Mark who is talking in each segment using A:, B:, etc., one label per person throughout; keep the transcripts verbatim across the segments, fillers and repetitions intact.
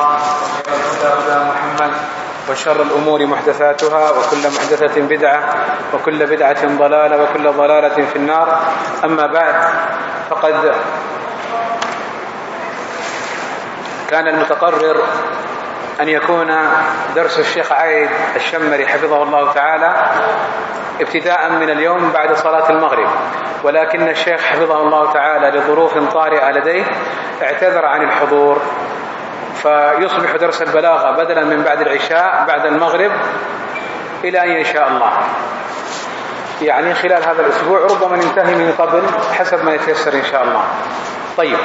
A: وخير الهدى هدى محمد وشر الأمور محدثاتها وكل محدثة بدعة وكل بدعة ضلالة وكل ضلالة في النار. أما بعد، فقد كان المتقرر أن يكون درس الشيخ عايد الشمري حفظه الله تعالى ابتداء من اليوم بعد صلاة المغرب، ولكن الشيخ حفظه الله تعالى لظروف طارئة لديه اعتذر عن الحضور، فيصبح درس البلاغة بدلا من بعد العشاء بعد المغرب إلى أن يشاء الله، يعني خلال هذا الأسبوع، ربما ننتهي من قبل حسب ما يتيسر إن شاء الله. طيب،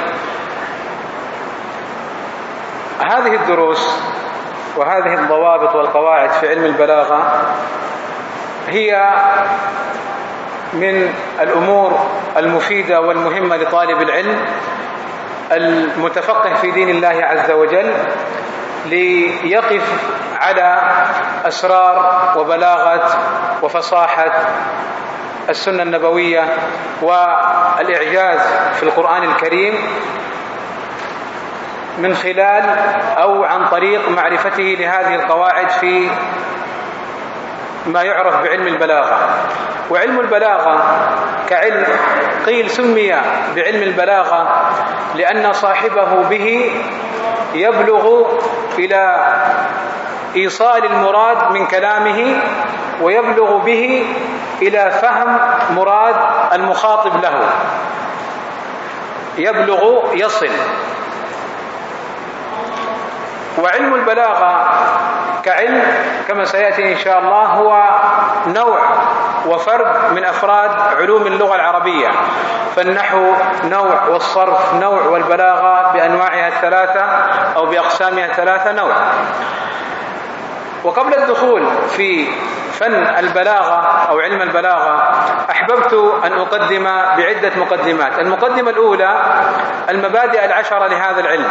A: هذه الدروس وهذه الضوابط والقواعد في علم البلاغة هي من الأمور المفيدة والمهمة لطالب العلم المتفقه في دين الله عز وجل، ليقف على أسرار وبلاغة وفصاحة السنة النبوية والإعجاز في القرآن الكريم من خلال أو عن طريق معرفته لهذه القواعد في ما يعرف بعلم البلاغة. وعلم البلاغة كعلم قيل سمي بعلم البلاغة لأن صاحبه به يبلغ إلى إيصال المراد من كلامه، ويبلغ به إلى فهم مراد المخاطب له، يبلغ يصل. وعلم البلاغة كعلم كما سيأتي إن شاء الله هو نوع وفرد من أفراد علوم اللغة العربية، فالنحو نوع، والصرف نوع، والبلاغة بأنواعها الثلاثة أو بأقسامها الثلاثة نوع. وقبل الدخول في فن البلاغة أو علم البلاغة أحببت أن أقدم بعدة مقدمات. المقدمة الأولى المبادئ العشرة لهذا العلم.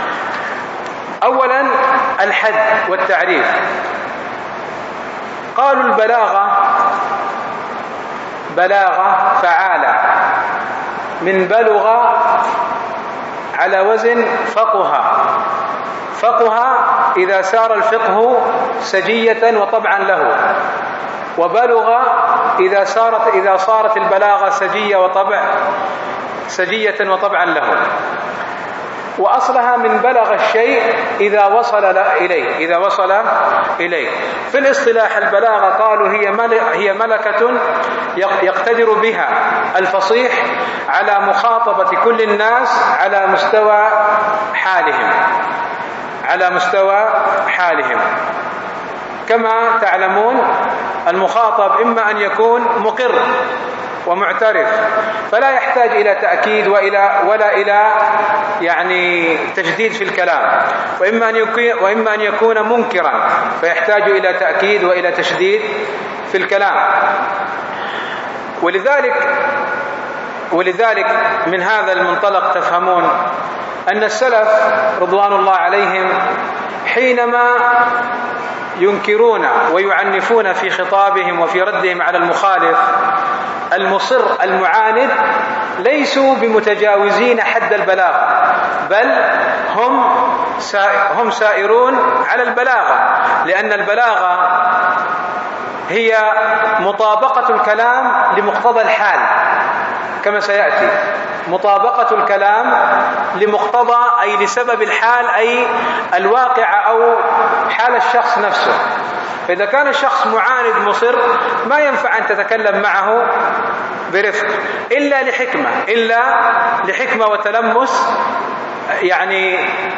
A: أولا الحد والتعريف. قالوا البلاغة بلاغة فعالة، من بلغ على وزن فقه. فقه إذا سار الفقه سجية وطبعا له، وبلغ إذا صارت إذا صارت البلاغة سجية وطبع سجية وطبعا له. وأصلها من بلغ الشيء إذا وصل إليه إذا وصل إليه. في الاصطلاح البلاغة قالوا هي هي ملكة يقتدر بها الفصيح على مخاطبة كل الناس على مستوى حالهم على مستوى حالهم كما تعلمون المخاطب إما أن يكون مقر ومعترف، فلا يحتاج إلى تأكيد وإلى ولا إلى يعني تجديد في الكلام، وإما أن يكون وإما أن يكون منكرا فيحتاج إلى تأكيد وإلى تشديد في الكلام. ولذلك ولذلك من هذا المنطلق تفهمون أن السلف رضوان الله عليهم حينما ينكرون ويعنفون في خطابهم وفي ردهم على المخالف المصر المعاند ليسوا بمتجاوزين حد البلاغة، بل هم هم سائرون على البلاغة، لأن البلاغة هي مطابقة الكلام لمقتضى الحال كما سيأتي، مطابقة الكلام لمقتضى أي لسبب الحال، أي الواقع أو حال الشخص نفسه. فإذا كان الشخص معاند مصر ما ينفع أن تتكلم معه برفق إلا لحكمة إلا لحكمة وتلمس يعني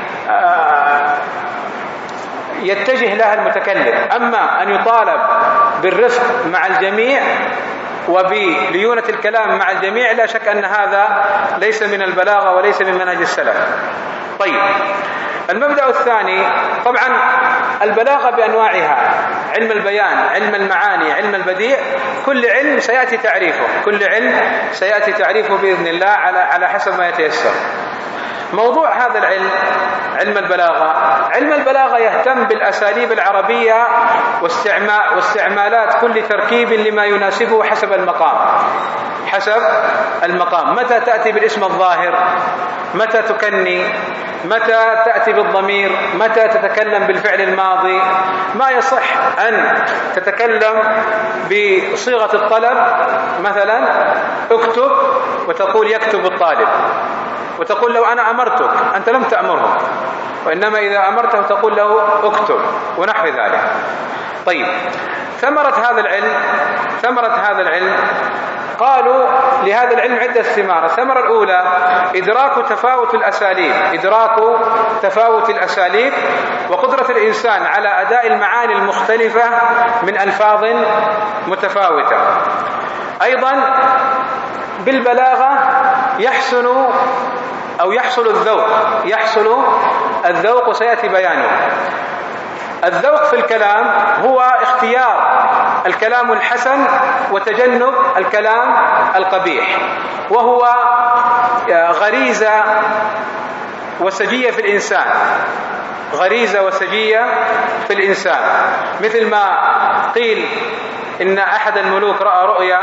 A: يتجه لها المتكلم. أما أن يطالب بالرفق مع الجميع وبليونة الكلام مع الجميع لا شك أن هذا ليس من البلاغة وليس من منهج السلف. طيب، المبدأ الثاني طبعا البلاغة بأنواعها، علم البيان، علم المعاني، علم البديع، كل علم سيأتي تعريفه كل علم سيأتي تعريفه بإذن الله على على حسب ما يتيسر. موضوع هذا العلم علم البلاغة علم البلاغة يهتم بالأساليب العربية واستعمالات كل تركيب لما يناسبه حسب المقام بحسب المقام. متى تأتي بالاسم الظاهر، متى تكني، متى تأتي بالضمير، متى تتكلم بالفعل الماضي. ما يصح أن تتكلم بصيغة الطلب مثلا اكتب وتقول يكتب الطالب، وتقول لو أنا أمرتك، أنت لم تأمره، وإنما إذا أمرته تقول له اكتب ونحو ذلك. طيب، ثمرة هذا العلم ثمرة هذا العلم قالوا لهذا العلم عدة ثمار. الثمرة الأولى إدراك تفاوت الأساليب إدراك تفاوت الأساليب وقدرة الإنسان على أداء المعاني المختلفة من ألفاظ متفاوتة. أيضا بالبلاغة يحسن أو يحصل الذوق يحصل الذوق وسيأتي بيانه. الذوق في الكلام هو اختيار الكلام الحسن وتجنب الكلام القبيح، وهو غريزة وسجية في الإنسان غريزة وسجية في الإنسان مثل ما قيل إن أحد الملوك رأى رؤيا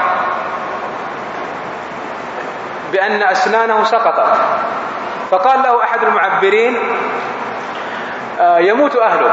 A: بأن أسنانه سقطت، فقال له أحد المعبرين يموت أهلك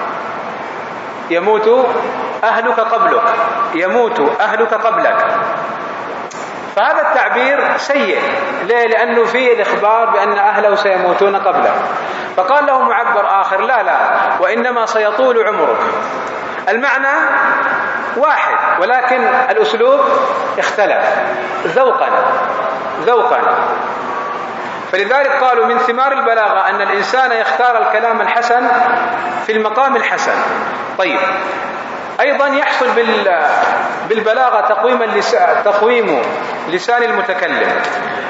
A: يموت أهلك قبلك يموت أهلك قبلك. فهذا التعبير سيء. ليه؟ لأنه فيه الإخبار بأن أهله سيموتون قبله. فقال له معبر آخر لا لا وإنما سيطول عمرك. المعنى واحد ولكن الأسلوب اختلف ذوقا ذوقا فلذلك قالوا من ثمار البلاغة أن الإنسان يختار الكلام الحسن في المقام الحسن. طيب، أيضا يحصل بالبلاغة تقويم اللسان تقويم لسان المتكلم.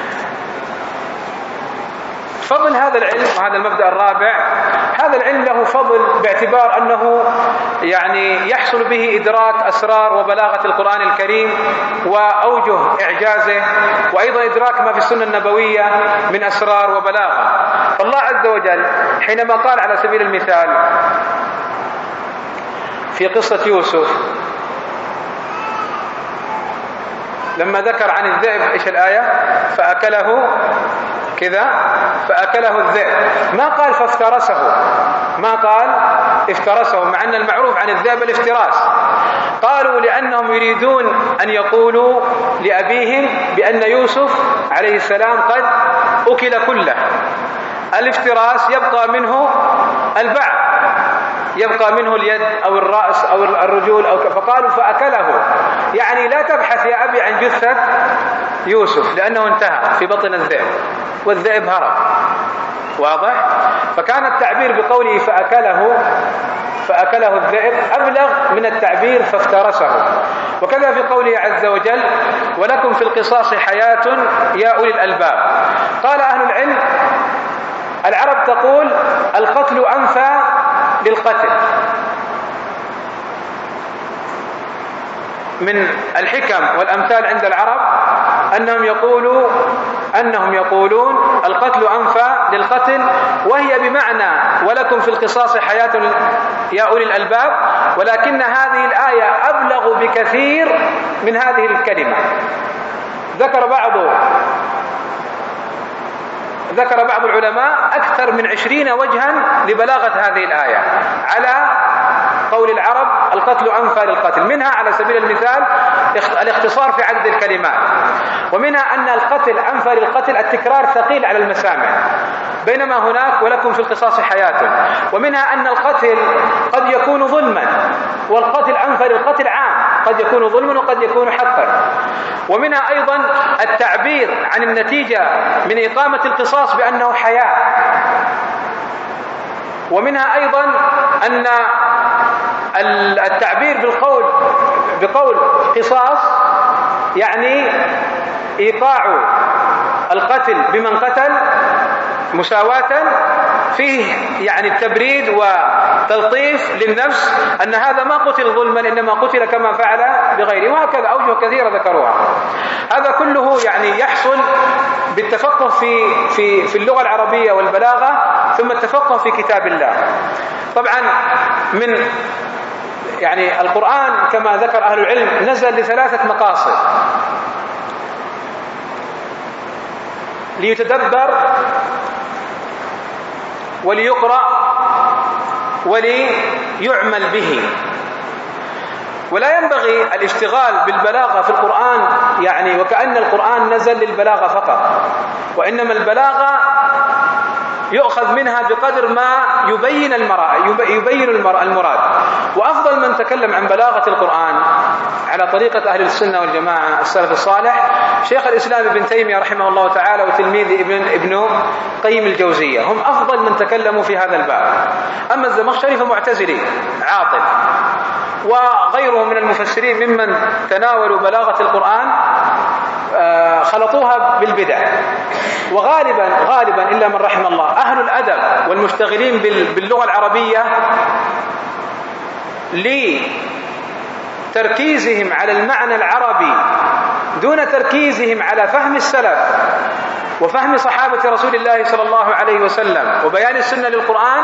A: فضل هذا العلم وهذا المبدأ الرابع، هذا العلم له فضل باعتبار أنه يعني يحصل به إدراك أسرار وبلاغة القرآن الكريم وأوجه إعجازه، وأيضا إدراك ما في السنة النبوية من أسرار وبلاغة. فالله عز وجل حينما قال على سبيل المثال في قصة يوسف لما ذكر عن الذئب إيش الآية؟ فأكله كذا فأكله الذئب، ما قال فافترسه ما قال افترسه، مع أن المعروف عن الذئب الافتراس. قالوا لأنهم يريدون أن يقولوا لأبيهم بأن يوسف عليه السلام قد أكل كله. الافتراس يبقى منه البعض، يبقى منه اليد أو الرأس أو الرجول أو فقالوا فأكله، يعني لا تبحث يا أبي عن جثة يوسف لأنه انتهى في بطن الذئب والذئب هرب. واضح؟ فكان التعبير بقوله فأكله فأكله الذئب أبلغ من التعبير فافترسه. وكذا في قوله عز وجل ولكم في القصاص حياة يا أولي الألباب. قال أهل العلم العرب تقول القتل أنفى للقتل. من الحكم والأمثال عند العرب أنهم يقولوا أنهم يقولون القتل أنفى للقتل، وهي بمعنى ولكم في القصاص حياة يا أولي الألباب، ولكن هذه الآية أبلغ بكثير من هذه الكلمة. ذكر بعض ذكر بعض العلماء أكثر من عشرين وجها لبلاغة هذه الآية على قول العرب القتل أنفى للقتل. منها على سبيل المثال الاختصار في عدد الكلمات، ومنها أن القتل أنفى للقتل التكرار ثقيل على المسامع، بينما هناك ولكم في القصاص حياة. ومنها أن القتل قد يكون ظلما، والقتل أنفى للقتل عام، قد يكون ظلما وقد يكون حقا. ومنها أيضا التعبير عن النتيجة من إقامة القصاص بأنه حياة. ومنها أيضا أن التعبير بالقول بقول قصاص يعني إيقاع القتل بمن قتل مساواة، فيه يعني التبريد وتلطيف للنفس أن هذا ما قتل ظلما إنما قتل كما فعل بغيره، وهكذا أوجه كثيرة ذكروها. هذا كله يعني يحصل بالتفقه في في في اللغة العربية والبلاغة، ثم التفقه في كتاب الله. طبعا من يعني القرآن كما ذكر أهل العلم نزل لثلاثة مقاصد. ليتدبر وليقرأ وليعمل به. ولا ينبغي الاشتغال بالبلاغة في القرآن يعني وكأن القرآن نزل للبلاغة فقط، وإنما البلاغة يؤخذ منها بقدر ما يبين يبين المراد. وأفضل من تكلم عن بلاغة القرآن على طريقة أهل السنة والجماعة السلف الصالح شيخ الإسلام ابن تيمية رحمه الله تعالى وتلميذ ابن ابن قيم الجوزية، هم أفضل من تكلموا في هذا الباب. أما الزمخشري فمعتزلي عاطل، وغيره من المفسرين ممن تناولوا بلاغة القرآن خلطوها بالبدع. وغالبا غالبا إلا من رحم الله أهل الأدب والمشتغلين باللغة العربية لتركيزهم على المعنى العربي دون تركيزهم على فهم السلف وفهم صحابة رسول الله صلى الله عليه وسلم وبيان السنة للقرآن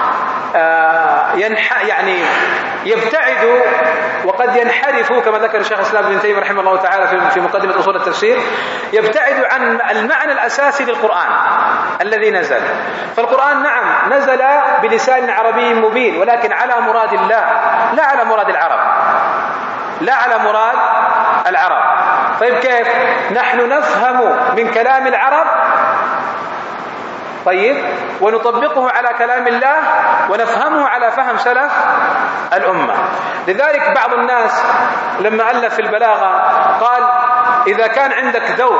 A: ينح يعني يبتعدوا وقد ينحرفوا كما ذكر الشيخ الإسلام ابن تيمية رحمه الله تعالى في مقدمة أصول التفسير، يبتعدوا عن المعنى الأساسي للقرآن الذي نزل. فالقرآن نعم نزل بلسان عربي مبين، ولكن على مراد الله لا على مراد العرب، لا على مراد العرب. طيب كيف نحن نفهم من كلام العرب طيب ونطبقه على كلام الله ونفهمه على فهم سلف الأمة؟ لذلك بعض الناس لما ألف في البلاغة قال إذا كان عندك ذوق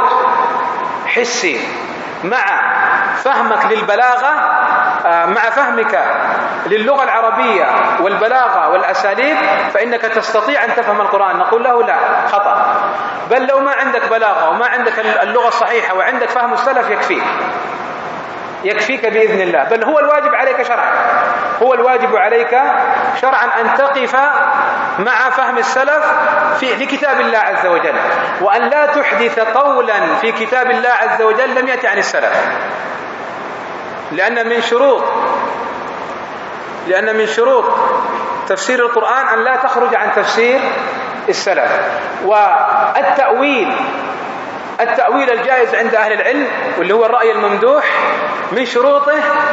A: حسي مع فهمك للبلاغة مع فهمك للغة العربية والبلاغة والأساليب فإنك تستطيع أن تفهم القرآن. نقول له لا، خطأ، بل لو ما عندك بلاغة وما عندك اللغة الصحيحة وعندك فهم السلف يكفيك يكفيك بإذن الله، بل هو الواجب عليك شرعا، هو الواجب عليك شرعا أن تقف مع فهم السلف في, في كتاب الله عز وجل، وأن لا تحدث قولا في كتاب الله عز وجل لم يأتي عن السلف، لأن من شروط لأن من شروط تفسير القرآن أن لا تخرج عن تفسير السلف. والتأويل التأويل الجائز عند أهل العلم واللي هو الرأي الممدوح من شروطه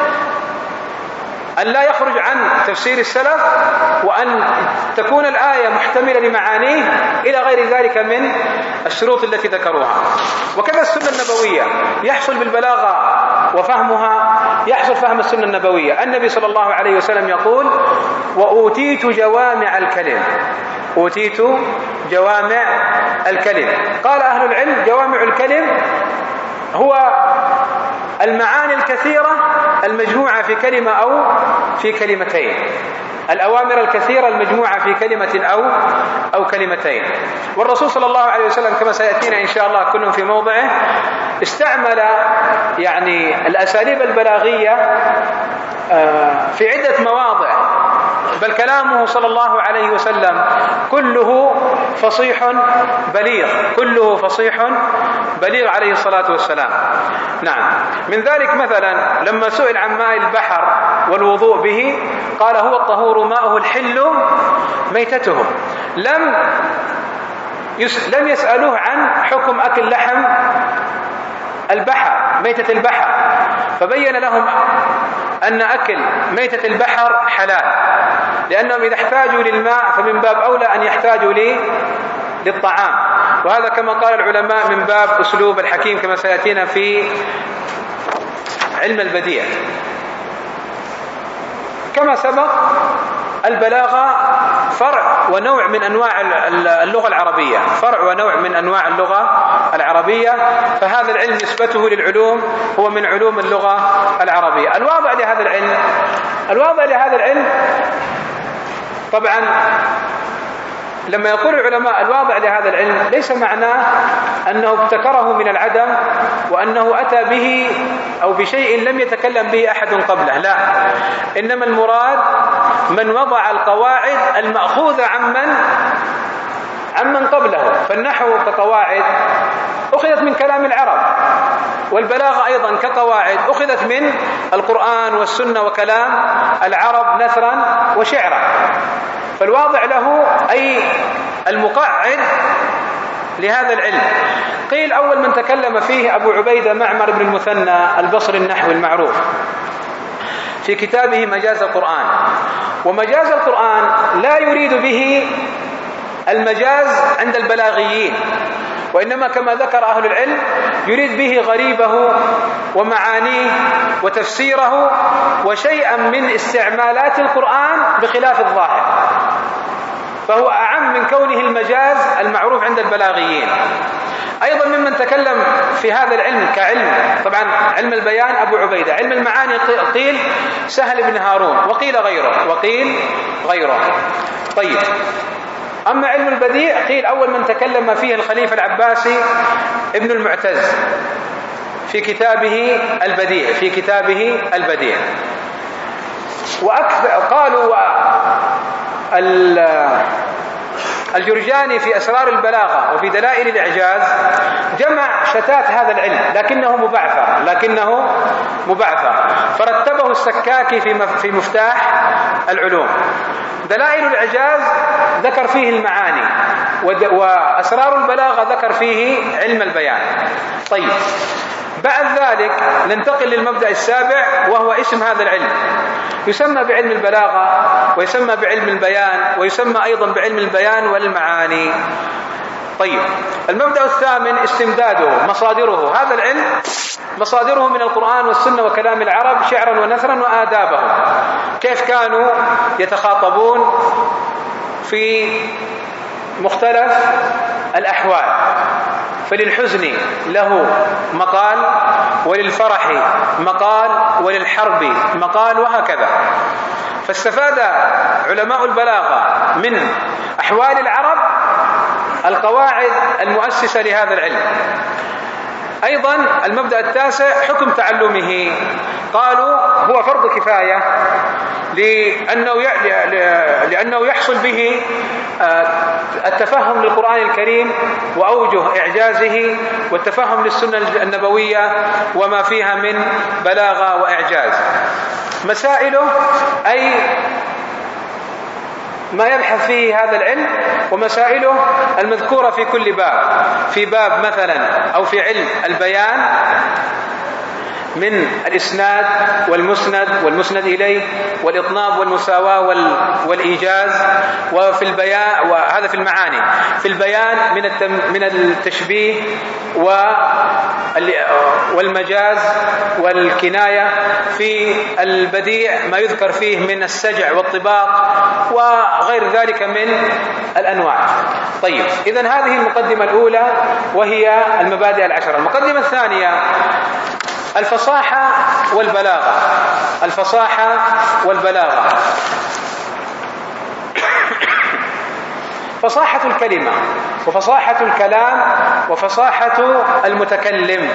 A: أن لا يخرج عن تفسير السلف، وأن تكون الآية محتملة لمعانيه إلى غير ذلك من الشروط التي ذكروها. وكذا السنة النبوية يحصل بالبلاغة وفهمها يحصل فهم السنة النبوية. النبي صلى الله عليه وسلم يقول وأوتيت جوامع الكلم، أوتيت جوامع الكلم. قال أهل العلم جوامع الكلم هو المعاني الكثيرة المجموعة في كلمة أو في كلمتين، الأوامر الكثيرة المجموعة في كلمة أو أو كلمتين. والرسول صلى الله عليه وسلم كما سيأتينا إن شاء الله كل في موضعه استعمل يعني الأساليب البلاغية في عدة مواضع، بل كلامه صلى الله عليه وسلم كله فصيح بليغ، كله فصيح بليغ عليه الصلاة والسلام. نعم، من ذلك مثلا لما سئل عن ماء البحر والوضوء به قال هو الطهور ماؤه الحل ميتته. لم يس لم يسألوه عن حكم أكل لحم البحر ميتة البحر، فبين لهم أن أكل ميتة البحر حلال، لأنهم إذا احتاجوا للماء فمن باب أولى أن يحتاجوا لي للطعام. وهذا كما قال العلماء من باب أسلوب الحكيم كما سيأتينا في علم البديع. كما سبق البلاغة فرع ونوع من أنواع اللغة العربية، فرع ونوع من أنواع اللغة العربية، فهذا العلم نسبته للعلوم هو من علوم اللغة العربية. الواضع لهذا العلم الواضع لهذا العلم طبعا لما يقول العلماء الواضع لهذا العلم ليس معناه أنه ابتكره من العدم وأنه أتى به أو بشيء لم يتكلم به أحد قبله، لا، إنما المراد من وضع القواعد المأخوذة عمن عمن قبله. فالنحو كقواعد أخذت من كلام العرب، والبلاغة أيضا كقواعد أخذت من القرآن والسنة وكلام العرب نثرا وشعرا. فالواضع له أي المقعد لهذا العلم. قيل أول من تكلم فيه أبو عبيدة معمر بن المثنى البصري النحوي المعروف في كتابه مجاز القرآن. ومجاز القرآن لا يريد به المجاز عند البلاغيين، وإنما كما ذكر أهل العلم يريد به غريبه ومعانيه وتفسيره وشيئا من استعمالات القرآن بخلاف الظاهر، فهو أعم من كونه المجاز المعروف عند البلاغيين. أيضا ممن تكلم في هذا العلم كعلم، طبعا علم البيان أبو عبيدة، علم المعاني قيل سهل بن هارون، وقيل غيره وقيل غيره. طيب، أما علم البديع قيل أول من تكلم فيه الخليفة العباسي ابن المعتز في كتابه البديع في كتابه البديع وأكثر قالوا الجرجاني في أسرار البلاغة وفي دلائل الإعجاز جمع شتات هذا العلم لكنه مبعثر لكنه مبعثر فرتبه السكاكي في مفتاح العلوم. دلائل الإعجاز ذكر فيه المعاني، وأسرار البلاغة ذكر فيه علم البيان. طيب، بعد ذلك ننتقل للمبدأ السابع وهو اسم هذا العلم، يسمى بعلم البلاغة ويسمى بعلم البيان ويسمى أيضا بعلم البيان والمعاني. طيب، المبدأ الثامن استمداده مصادره. هذا العلم مصادره من القرآن والسنة وكلام العرب شعرا ونثرا وآدابهم، كيف كانوا يتخاطبون في مختلف الأحوال. فللحزن له مقال، وللفرح مقال، وللحرب مقال، وهكذا. فاستفاد علماء البلاغة من أحوال العرب القواعد المؤسسة لهذا العلم. أيضا المبدأ التاسع حكم تعلمه. قالوا هو فرض كفاية لأنه لأنه يحصل به التفهم للقرآن الكريم وأوجه إعجازه والتفهم للسنة النبوية وما فيها من بلاغة وإعجاز. مسائله أي ما يبحث فيه هذا العلم ومسائله المذكورة في كل باب. في باب مثلا أو في علم البيان من الإسناد والمسند والمسند إليه والإطناب والمساواة والإيجاز. وفي البيان، وهذا في المعاني، في البيان من من التشبيه والمجاز والكناية. في البديع ما يذكر فيه من السجع والطباق وغير ذلك من الأنواع. طيب، إذن هذه المقدمة الأولى وهي المبادئ العشرة. المقدمة الثانية الفصاحة والبلاغة. الفصاحة والبلاغة. فصاحة الكلمة وفصاحة الكلام وفصاحة المتكلم.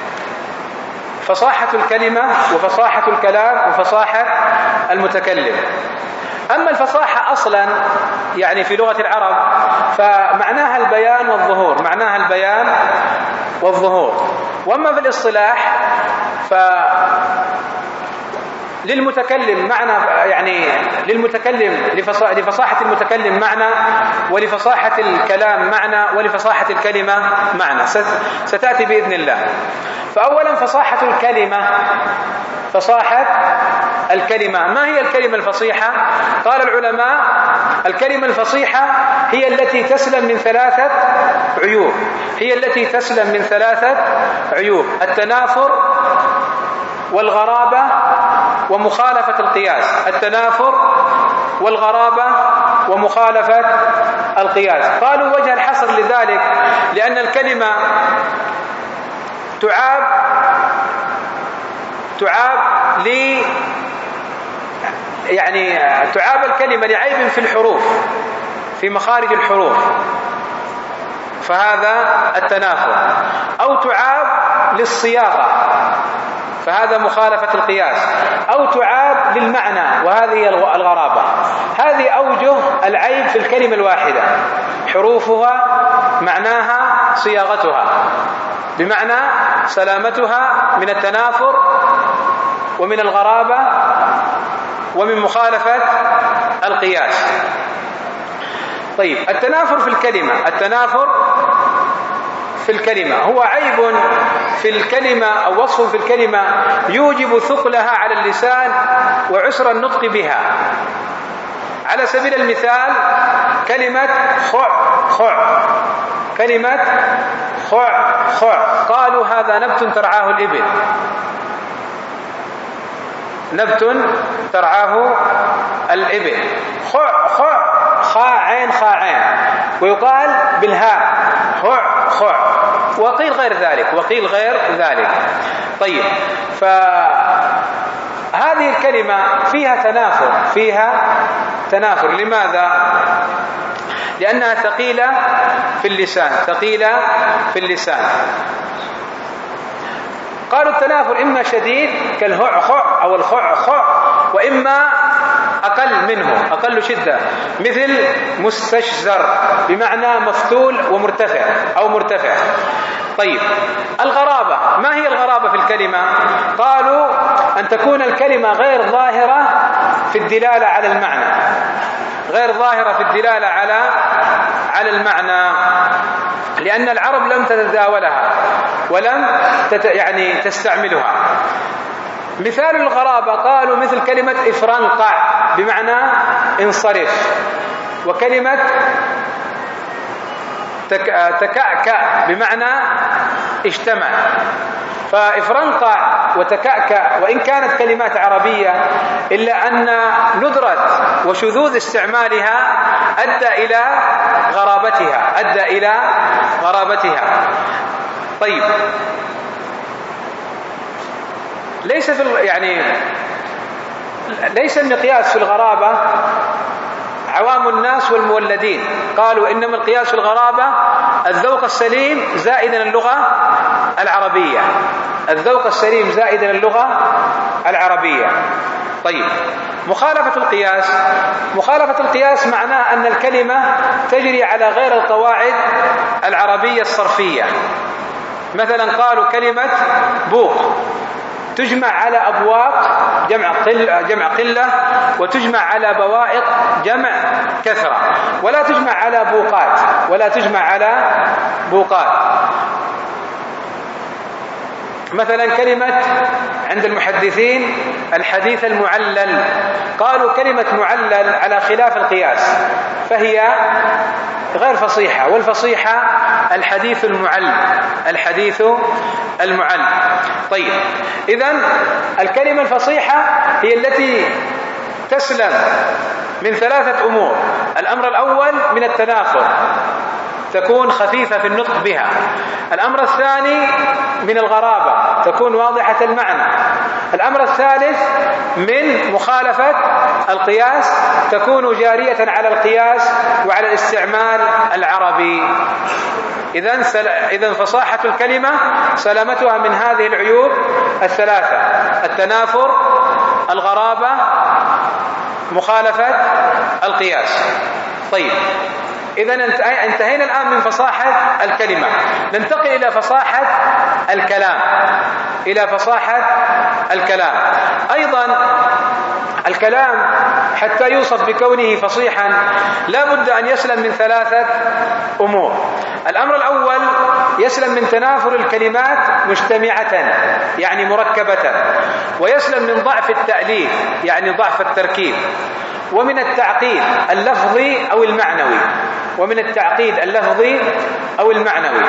A: فصاحة الكلمة وفصاحة الكلام وفصاحة المتكلم. أما الفصاحة أصلا يعني في لغة العرب فمعناها البيان والظهور، معناها البيان والظهور. وأما في الاصطلاح ف للمتكلم معنى، يعني للمتكلم لفصاحة المتكلم معنى، ولفصاحة الكلام معنى، ولفصاحة الكلمة معنى ستأتي بإذن الله. فأولا فصاحة الكلمة. فصاحة الكلمة، ما هي الكلمة الفصيحة؟ قال العلماء الكلمة الفصيحة هي التي تسلم من ثلاثة عيوب. هي التي تسلم من ثلاثة عيوب: التنافر والغرابة ومخالفة القياس. التنافر والغرابة ومخالفة القياس. قالوا وجه الحصر لذلك لأن الكلمة تعاب تعاب ل يعني تعاب الكلمة لعيب في الحروف، في مخارج الحروف، فهذا التنافر. أو تعاب للصياغة، فهذا مخالفة القياس. أو تعاب للمعنى، وهذه الغرابة. هذه أوجه العيب في الكلمة الواحدة: حروفها، معناها، صياغتها، بمعنى سلامتها من التنافر ومن الغرابة ومن مخالفة القياس. طيب، التنافر في الكلمة، التنافر في الكلمة، هو عيب في الكلمة أو وصف في الكلمة يوجب ثقلها على اللسان وعسر النطق بها. على سبيل المثال كلمة خع خع، كلمة خع خع، قالوا هذا نبت ترعاه الإبل، نبت ترعاه الإبل. خع خع، خاء عين خاء عين، ويقال بالهاء خع خع، وقيل غير ذلك وقيل غير ذلك. طيب، فهذه الكلمة فيها تنافر، فيها تنافر. لماذا؟ لأنها ثقيلة في اللسان، ثقيلة في اللسان. قالوا التنافر إما شديد كالهع خع أو الخع خع، وإما أقل منه، أقل شدة، مثل مستشزر بمعنى مفتول ومرتفع أو مرتفع. طيب، الغرابة، ما هي الغرابة في الكلمة؟ قالوا أن تكون الكلمة غير ظاهرة في الدلالة على المعنى، غير ظاهرة في الدلالة على على المعنى، لأن العرب لم تتداولها ولم تت يعني تستعملها. مثال الغرابة قالوا مثل كلمة افرنقع بمعنى انصرف، وكلمة تكأكأ بمعنى اجتمع. فافرنقع وتكأكأ وإن كانت كلمات عربية إلا أن ندرة وشذوذ استعمالها أدى إلى غرابتها، أدى إلى غرابتها. طيب، ليس في يعني ليس المقياس في الغرابة عوام الناس والمولدين، قالوا إنما القياس في الغرابة الذوق السليم زائدا اللغة العربية، الذوق السليم زائدا اللغة العربية. طيب، مخالفة القياس، مخالفة القياس معناه أن الكلمة تجري على غير القواعد العربية الصرفية. مثلا قالوا كلمة بوق تجمع على أبواق جمع قلة, جمع قلة وتجمع على بوائق جمع كثرة، ولا تجمع على بوقات، ولا تجمع على بوقات. مثلا كلمة عند المحدثين الحديث المعلل، قالوا كلمة معلل على خلاف القياس فهي غير فصيحة، والفصيحة الحديث المعل، الحديث المعل. طيب، إذن الكلمة الفصيحة هي التي تسلم من ثلاثة أمور. الأمر الأول من التنافر، تكون خفيفة في النطق بها. الأمر الثاني من الغرابة، تكون واضحة المعنى. الأمر الثالث من مخالفة القياس، تكون جارية على القياس وعلى الاستعمال العربي. إذن سل... إذن فصاحة الكلمة سلامتها من هذه العيوب الثلاثة: التنافر، الغرابة، مخالفة القياس. طيب، إذن انتهينا الآن من فصاحة الكلمة، ننتقل إلى فصاحة الكلام، إلى فصاحة الكلام. أيضا الكلام حتى يوصف بكونه فصيحا لا بد أن يسلم من ثلاثة أمور. الأمر الأول يسلم من تنافر الكلمات مجتمعة يعني مركبة، ويسلم من ضعف التأليف يعني ضعف التركيب، ومن التعقيد اللفظي أو المعنوي، ومن التعقيد اللفظي أو المعنوي.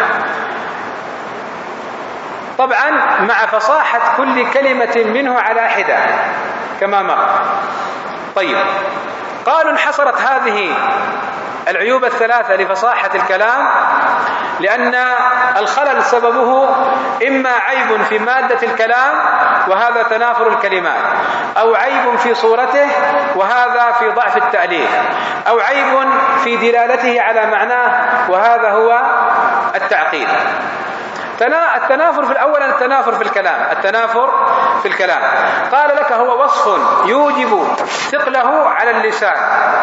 A: طبعا مع فصاحة كل كلمة منه على حدة كما مر. طيب، قالوا انحصرت هذه العيوب الثلاثة لفصاحة الكلام لأن الخلل سببه إما عيب في مادة الكلام وهذا تنافر الكلمات، أو عيب في صورته وهذا في ضعف التأليف، أو عيب في دلالته على معناه وهذا هو التعقيد. التنافر في الأول التنافر في الكلام، التنافر في الكلام قال لك هو وصف يوجب ثقله على اللسان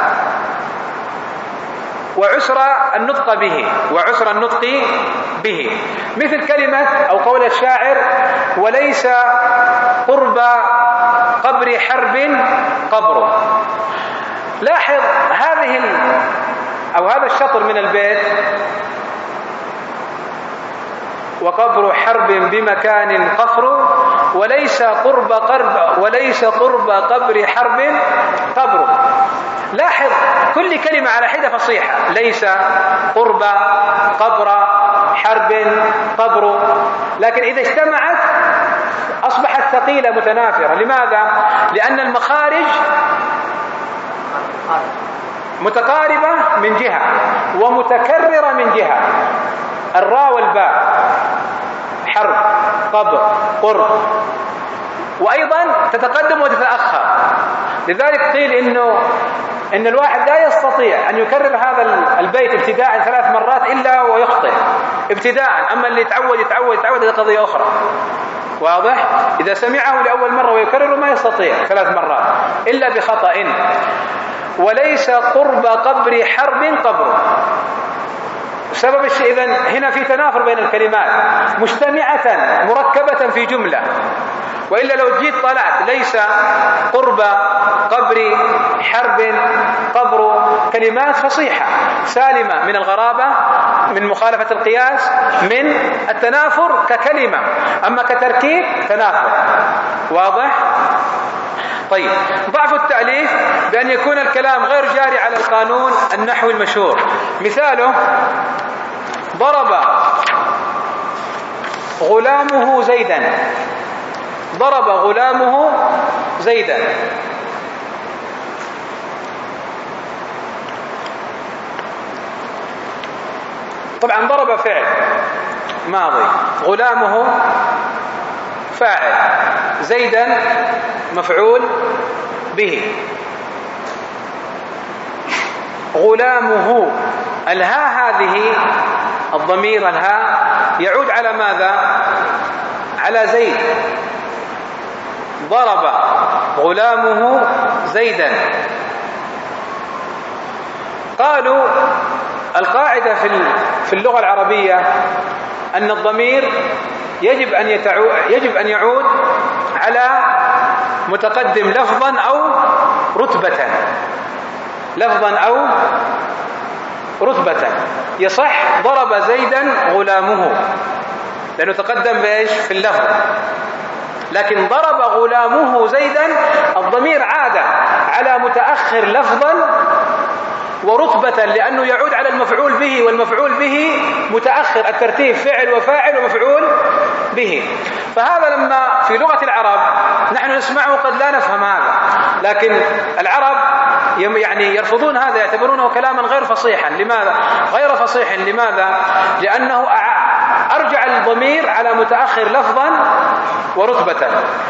A: وعسر النطق به، وعسر النطق به، مثل كلمة أو قول الشاعر: وليس قرب قبر حرب قبر. لاحظ هذه ال... أو هذا الشطر من البيت وقبر حرب بمكان قفر، وليس قرب قرب وليس قرب قبر حرب قبر. لاحظ كل كلمة على حدة فصيحة، ليس قرب قبر حرب قبر، لكن إذا اجتمعت أصبحت ثقيلة متنافرة. لماذا؟ لأن المخارج متقاربة من جهة ومتكررة من جهة، الراء والباء، حرب قبر قرب، وأيضا تتقدم وتتأخر. لذلك قيل إنه إن الواحد لا يستطيع أن يكرر هذا البيت ابتداء ثلاث مرات إلا ويخطئ ابتداء، أما اللي يتعود يتعود يتعود هذه قضية أخرى. واضح؟ إذا سمعه لأول مرة ويكرره ما يستطيع ثلاث مرات إلا بخطأ. وليس قرب قبر حرب قبر. سبب الشيء إذن هنا في تنافر بين الكلمات مجتمعة مركبة في جملة، وإلا لو جيت طلعت ليس قرب قبر حرب قبر، كلمات فصيحة سالمة من الغرابة، من مخالفة القياس، من التنافر ككلمة، أما كتركيب تنافر. واضح؟ طيب، ضعف التأليف بأن يكون الكلام غير جاري على القانون النحوي المشهور. مثاله: ضرب غلامه زيدا. ضرب غلامه زيدا. طبعا ضرب فعل ماضي، غلامه فاعل، زيدا مفعول به. غلامه، الهاء هذه الضمير الهاء يعود على ماذا؟ على زيد. ضرب غلامه زيدا. قالوا القاعدة في اللغة العربية أن الضمير يجب أن يتعو... يجب أن يعود على متقدم لفظا أو رتبة، لفظا أو رتبة. يصح ضرب زيدا غلامه لأنه تقدم بإيش؟ في اللفظ. لكن ضرب غلامه زيدا الضمير عاد على متأخر لفظا ورتبة، لأنه يعود على المفعول به، والمفعول به متأخر، الترتيب فعل وفاعل ومفعول به. فهذا لما في لغة العرب نحن نسمعه قد لا نفهم هذا، لكن العرب يعني يرفضون هذا، يعتبرونه كلاما غير فصيحا. لماذا؟ غير فصيح لماذا؟ لأنه أرجع الضمير على متأخر لفظا ورتبة.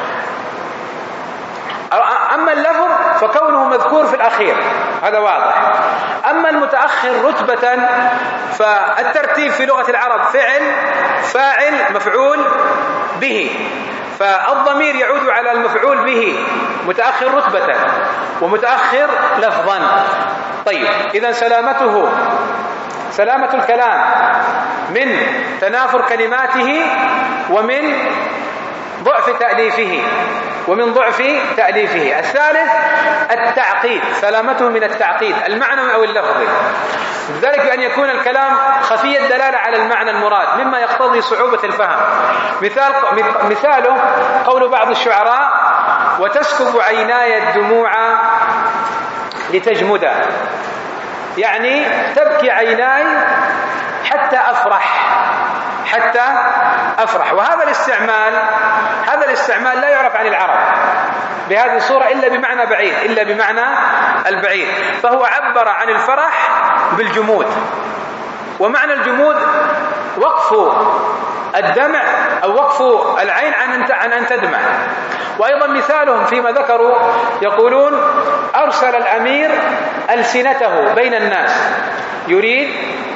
A: أما اللفظ فكونه مذكور في الأخير هذا واضح. أما المتأخر رتبة فالترتيب في لغة العرب فعل فاعل مفعول به، فالضمير يعود على المفعول به متأخر رتبة ومتأخر لفظا. طيب، إذن سلامته سلامة الكلام من تنافر كلماته ومن ضعف تأليفه ومن ضعف تأليفه. الثالث التعقيد، سلامته من التعقيد المعنوي أو اللفظي، ذلك بأن يكون الكلام خفي الدلالة على المعنى المراد مما يقتضي صعوبة الفهم. مثال مثاله قول بعض الشعراء: وتسكب عيناي الدموع لتجمدا، يعني تبكي عيناي حتى أفرح حتى أفرح. وهذا الاستعمال هذا الاستعمال لا يعرف عن العرب بهذه الصورة إلا بمعنى بعيد، إلا بمعنى البعيد. فهو عبر عن الفرح بالجمود، ومعنى الجمود وقف الدمع أو وقف العين عن أن تدمع. وأيضا مثالهم فيما ذكروا يقولون: أرسل الأمير ألسنته بين الناس، يريد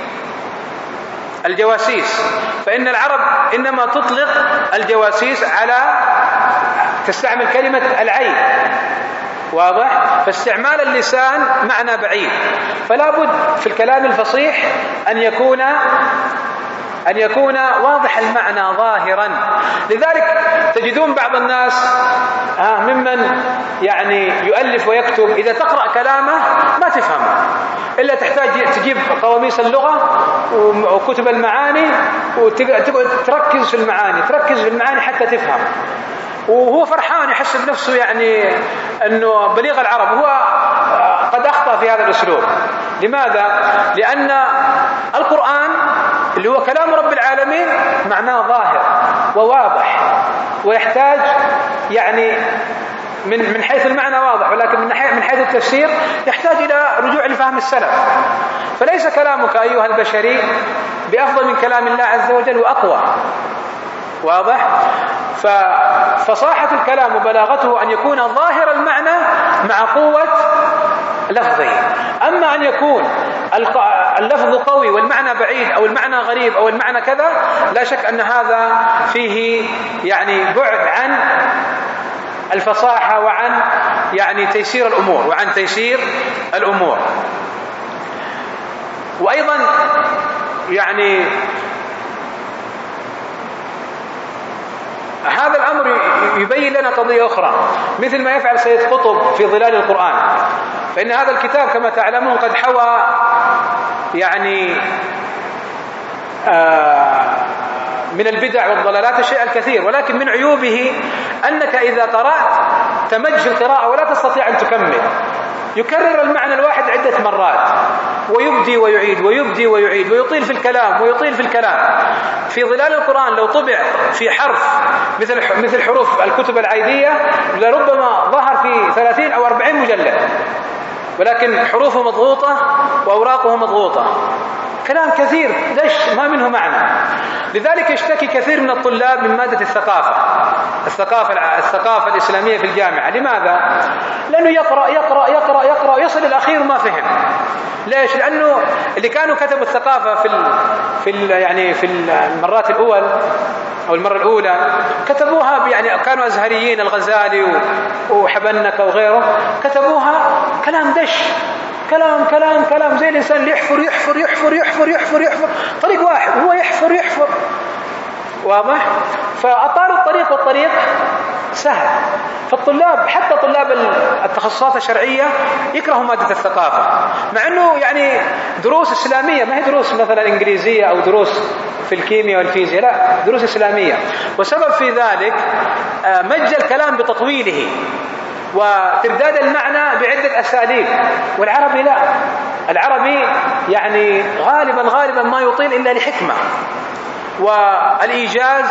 A: الجواسيس. فإن العرب إنما تطلق الجواسيس على تستعمل كلمة العين، واضح؟ فاستعمال اللسان معنى بعيد، فلا بد في الكلام الفصيح أن يكون أن يكون واضح المعنى ظاهرا. لذلك تجدون بعض الناس ممن يعني يؤلف ويكتب إذا تقرأ كلامه ما تفهم، إلا تحتاج تجيب قواميس اللغة وكتب المعاني وتركز في المعاني تركز في المعاني حتى تفهم، وهو فرحان يحس بنفسه يعني أنه بليغ العرب. هو قد أخطأ في هذا الأسلوب. لماذا؟ لأن القرآن اللي هو كلام رب العالمين معناه ظاهر وواضح، ويحتاج يعني من من حيث المعنى واضح، ولكن من من حيث التفسير يحتاج إلى رجوع لفهم السلف. فليس كلامك أيها البشري بأفضل من كلام الله عز وجل وأقوى. واضح؟ ففصاحة الكلام وبلاغته أن يكون ظاهر المعنى مع قوة لفظه. أما أن يكون اللفظ قوي والمعنى بعيد أو المعنى غريب أو المعنى كذا، لا شك أن هذا فيه يعني بعد عن الفصاحة وعن يعني تيسير الأمور وعن تيسير الأمور. وأيضا يعني هذا الأمر يبين لنا قضية أخرى، مثل ما يفعل سيد قطب في ظلال القرآن، فإن هذا الكتاب كما تعلمون قد حوى يعني آه من البدع والضلالات الشيء الكثير، ولكن من عيوبه أنك إذا قرأت تمج في القراءة ولا تستطيع أن تكمل. يكرر المعنى الواحد عدة مرات ويبدي ويعيد ويبدي ويعيد ويطيل في الكلام ويطيل في الكلام. في ظلال القرآن لو طبع في حرف مثل مثل حروف الكتب العيدية لربما ظهر في ثلاثين أو أربعين مجلد، ولكن حروفه مضغوطة وأوراقه مضغوطة، كلام كثير دش ما منه معنى. لذلك يشتكي كثير من الطلاب من مادة الثقافة الثقافة الثقافة الإسلامية في الجامعة. لماذا؟ لأنه يقرأ يقرأ يقرأ يقرأ يصل الأخير ما فهم. ليش؟ لأنه اللي كانوا كتبوا الثقافة في ال في ال يعني في المرات الأول أو المرة الأولى كتبوها يعني كانوا أزهريين، الغزالي وحبنكة وغيره، كتبوها كلام دش، كلام كلام كلام زي الإنسان اللي يحفر يحفر يحفر يحفر يحفر يحفر طريق واحد هو يحفر يحفر. واضح؟ فأطار الطريق والطريق سهل. فالطلاب حتى طلاب التخصصات الشرعية يكرهوا مادة الثقافة، مع أنه يعني دروس إسلامية، ما هي دروس مثلا إنجليزية أو دروس في الكيمياء والفيزياء، لا، دروس إسلامية. وسبب في ذلك مج الكلام بتطويله وترداد المعنى بعدة أساليب، والعربي لا، العربي يعني غالبا غالبا ما يطيل إلا لحكمة والإيجاز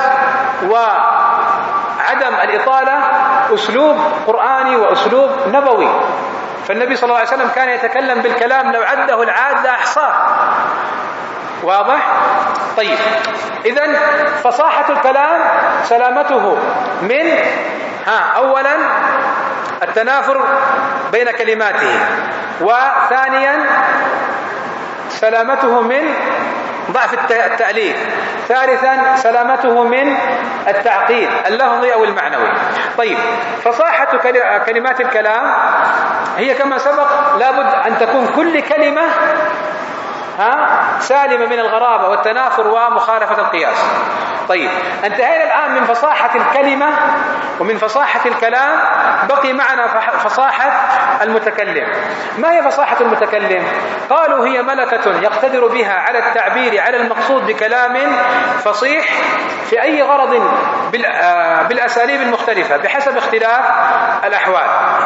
A: وعدم الإطالة أسلوب قرآني وأسلوب نبوي. فالنبي صلى الله عليه وسلم كان يتكلم بالكلام لو عده العاد لا أحصاه. واضح؟ طيب، إذن فصاحة الكلام سلامته من ها أولا التنافر بين كلماته، وثانيا سلامته من ضعف التأليف، ثالثا سلامته من التعقيد اللفظي أو المعنوي. طيب، فصاحة كلمات الكلام هي كما سبق لابد أن تكون كل كلمة ها سالمة من الغرابة والتنافر ومخالفة القياس. طيب، انتهينا الآن من فصاحة الكلمة ومن فصاحة الكلام، بقي معنا فصاحة المتكلم. ما هي فصاحة المتكلم؟ قالوا هي ملكة يقتدر بها على التعبير على المقصود بكلام فصيح في أي غرض بالأساليب المختلفة بحسب اختلاف الأحوال.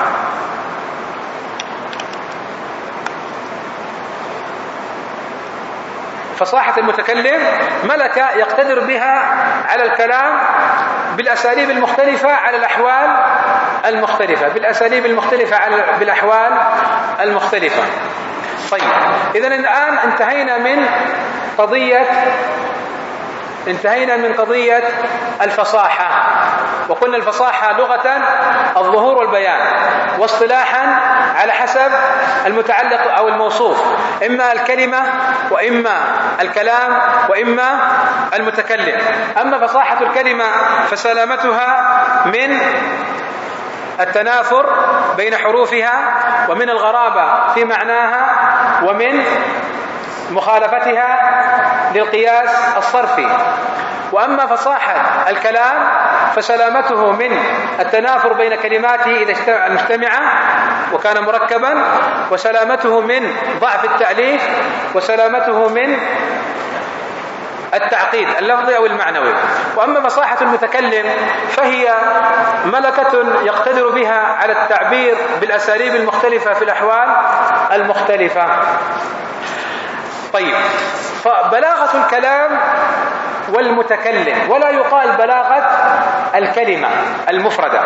A: فصاحة المتكلم ملكة يقتدر بها على الكلام بالأساليب المختلفة على الأحوال المختلفة بالأساليب المختلفة على بالأحوال المختلفة. طيب، إذن الآن انتهينا من قضية انتهينا من قضية الفصاحة، وقلنا الفصاحة لغة الظهور والبيان، واصطلاحا على حسب المتعلق أو الموصوف، إما الكلمة وإما الكلام وإما المتكلم. أما فصاحة الكلمة فسلامتها من التنافر بين حروفها ومن الغرابة في معناها ومن مخالفتها للقياس الصرفي. وأما فصاحة الكلام فسلامته من التنافر بين كلماته إذا مجتمعة وكان مركبا، وسلامته من ضعف التأليف، وسلامته من التعقيد اللفظي أو المعنوي. وأما فصاحة المتكلم فهي ملكة يقتدر بها على التعبير بالأساليب المختلفة في الأحوال المختلفة. طيب، فبلاغة الكلام والمتكلم، ولا يقال بلاغة الكلمة المفردة.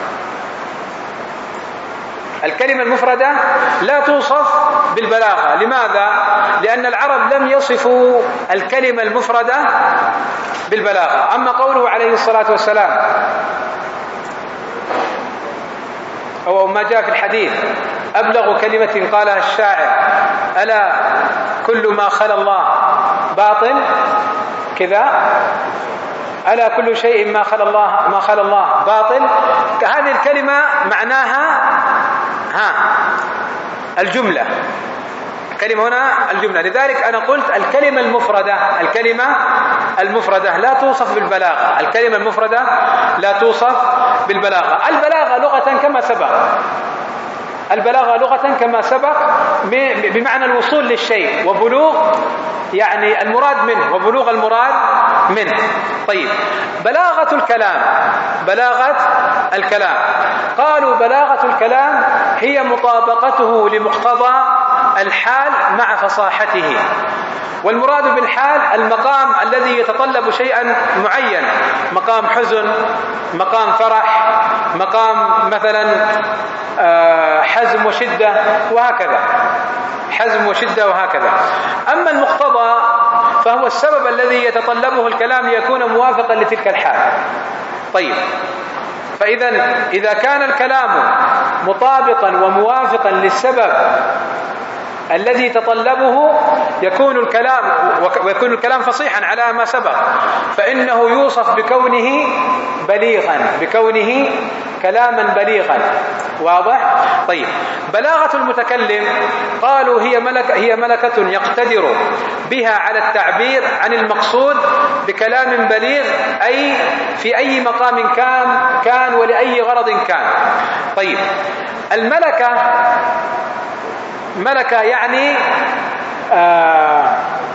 A: الكلمة المفردة لا توصف بالبلاغة. لماذا؟ لأن العرب لم يصفوا الكلمة المفردة بالبلاغة. أما قوله عليه الصلاة والسلام أو ما جاء في الحديث: أبلغ كلمة قالها الشاعر: ألا كل ما خلا الله باطل، كذا، ألا كل شيء ما خلا الله ما خلا الله باطل. هذه الكلمة معناها ها الجملة، الكلمة هنا الجملة. لذلك أنا قلت الكلمة المفردة، الكلمة المفردة لا توصف بالبلاغة، الكلمة المفردة لا توصف بالبلاغة. البلاغة لغة كما سبق، البلاغة لغة كما سبق بمعنى الوصول للشيء وبلوغ يعني المراد منه وبلوغ المراد منه. طيب، بلاغة الكلام، بلاغة الكلام قالوا بلاغة الكلام هي مطابقته لمقتضى الحال مع فصاحته. والمراد بالحال المقام الذي يتطلب شيئا معين، مقام حزن، مقام فرح، مقام مثلا حزم وشدة وهكذا، حزم وشدة وهكذا. أما المقتضى فهو السبب الذي يتطلبه الكلام ليكون موافقا لتلك الحال. طيب، فإذا إذا كان الكلام مطابقا وموافقا للسبب الذي تطلبه يكون الكلام ويكون الكلام فصيحا على ما سبق، فإنه يوصف بكونه بليغا، بكونه كلاما بليغا. واضح؟ طيب، بلاغة المتكلم قالوا هي ملكة هي ملكة يقتدر بها على التعبير عن المقصود بكلام بليغ، أي في أي مقام كان كان ولأي غرض كان. طيب، الملكة ملكة يعني آه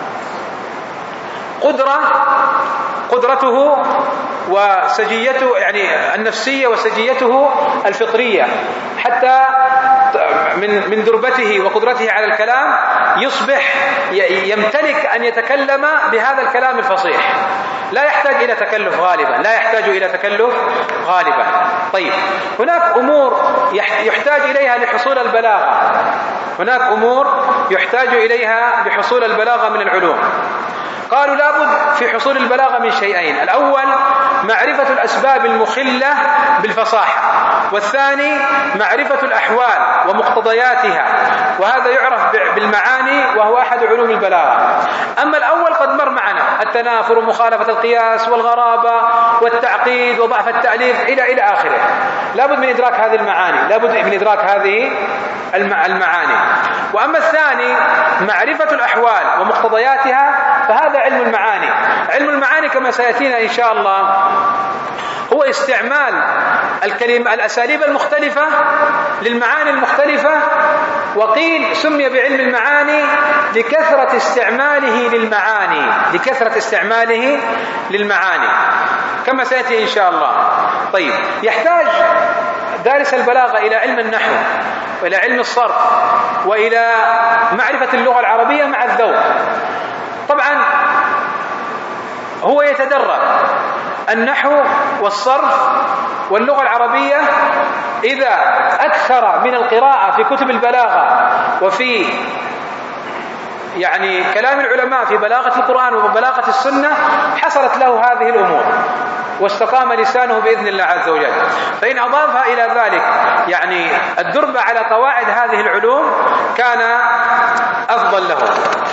A: قدرة قدرته وسجيته يعني النفسية وسجيته الفطرية، حتى من من دربته وقدرته على الكلام يصبح يمتلك أن يتكلم بهذا الكلام الفصيح، لا يحتاج إلى تكلف غالبا، لا يحتاج إلى تكلف غالبا. طيب، هناك أمور يحتاج إليها لحصول البلاغة، هناك أمور يحتاج إليها لحصول البلاغة من العلوم. قالوا لابد في حصول البلاغة من شيئين: الأول معرفة الأسباب المخلة بالفصاحة، والثاني معرفة الأحوال ومقتضياتها، وهذا يعرف بالمعاني وهو أحد علوم البلاغة. أما الأول قد مر معنا: التنافر ومخالفة القياس والغرابة والتعقيد وضعف التأليف إلى إلى آخره. لابد من إدراك هذه المعاني، لابد من إدراك هذه المعاني. وأما الثاني معرفة الأحوال ومقتضياتها فهذا علم المعاني. علم المعاني كما سيأتينا إن شاء الله هو استعمال الكلمة الأساليب المختلفة للمعاني المختلفة، وقيل سمي بعلم المعاني لكثرة استعماله للمعاني، لكثرة استعماله للمعاني كما سيأتي إن شاء الله. طيب، يحتاج دارس البلاغة إلى علم النحو وإلى علم الصرف وإلى معرفة اللغة العربية مع الذوق. طبعا هو يتدرب النحو والصرف واللغة العربية إذا أكثر من القراءة في كتب البلاغة وفي يعني كلام العلماء في بلاغة القرآن وبلاغة السنة حصلت له هذه الأمور واستقام لسانه بإذن الله عز وجل. فإن أضافها إلى ذلك يعني الدرب على قواعد هذه العلوم كان أفضل له.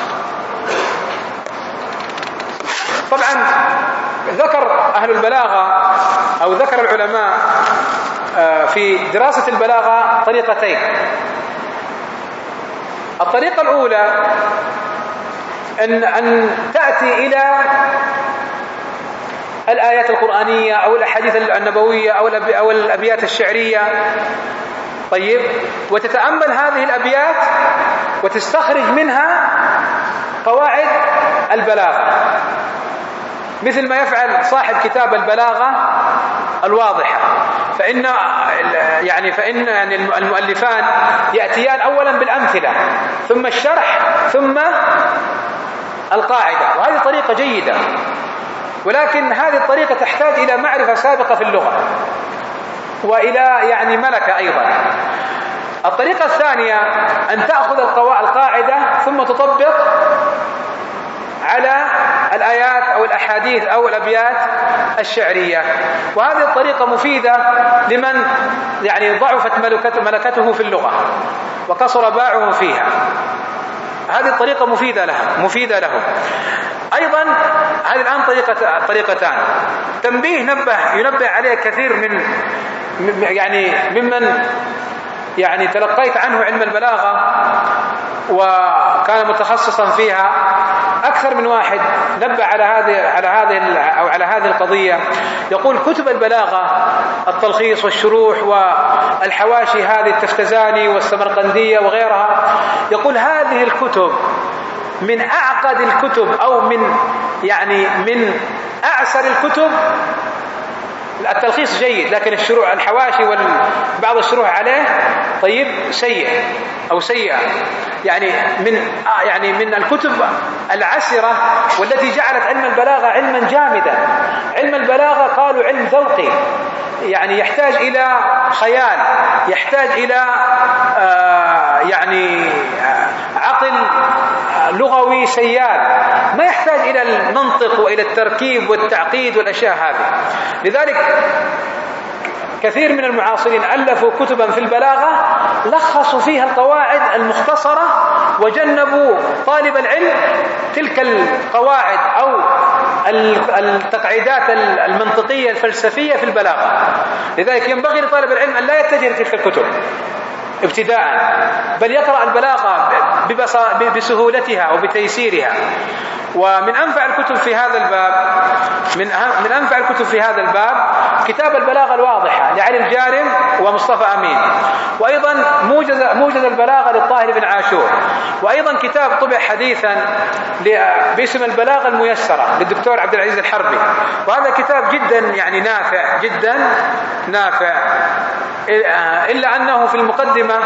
A: طبعا ذكر أهل البلاغة أو ذكر العلماء في دراسة البلاغة طريقتين. الطريقة الأولى أن أن تأتي إلى الآيات القرآنية أو الأحاديث النبوية أو أو الأبيات الشعرية، طيب، وتتأمل هذه الأبيات وتستخرج منها قواعد البلاغة، مثل ما يفعل صاحب كتاب البلاغة الواضحة. فإن يعني فإن يعني المؤلفان يأتيان أولا بالأمثلة ثم الشرح ثم القاعدة، وهذه طريقة جيدة، ولكن هذه الطريقة تحتاج إلى معرفة سابقة في اللغة وإلى يعني ملكة أيضا. الطريقة الثانية أن تأخذ القاعدة ثم تطبق على الآيات أو الأحاديث أو الأبيات الشعرية، وهذه الطريقة مفيدة لمن يعني ضعفت ملكته في اللغة وقصر باعه فيها. هذه الطريقة مفيدة لها مفيدة له. أيضا هذه الآن طريقة طريقتان. تنبيه نبه ينبه عليه كثير من يعني ممن يعني تلقيت عنه علم البلاغة وكان متخصصا فيها، أكثر من واحد نبه على هذه على هذه أو على هذه القضية. يقول كتب البلاغة التلخيص والشروح والحواشي هذه التفتزاني والسمرقندية وغيرها، يقول هذه الكتب من أعقد الكتب أو من يعني من أعسر الكتب. التلخيص جيد، لكن الشروح الحواشي وبعض الشروح عليه طيب سيء أو سيئة، يعني من يعني من الكتب العسرة والتي جعلت علم البلاغة علما جامدا. علم البلاغة قالوا علم ذوقي، يعني يحتاج إلى خيال، يحتاج إلى آه يعني عقل لغوي سيال، ما يحتاج إلى المنطق وإلى التركيب والتعقيد والأشياء هذه. لذلك كثير من المعاصرين ألفوا كتبا في البلاغة لخصوا فيها القواعد المختصرة وجنبوا طالب العلم تلك القواعد أو التقعيدات المنطقية الفلسفية في البلاغة. لذلك ينبغي لطالب العلم أن لا يتجه لتلك الكتب ابتداء، بل يقرأ البلاغة بسهولتها وبتيسيرها. ومن أنفع الكتب في هذا الباب من من أنفع الكتب في هذا الباب كتاب البلاغة الواضحة لعلي الجارم ومصطفى أمين، وأيضا موجز موجز البلاغة للطاهر بن عاشور، وأيضا كتاب طبع حديثا باسم البلاغة الميسرة للدكتور عبد العزيز الحربي، وهذا كتاب جدا يعني نافع جدا نافع، إلا أنه في المقدمة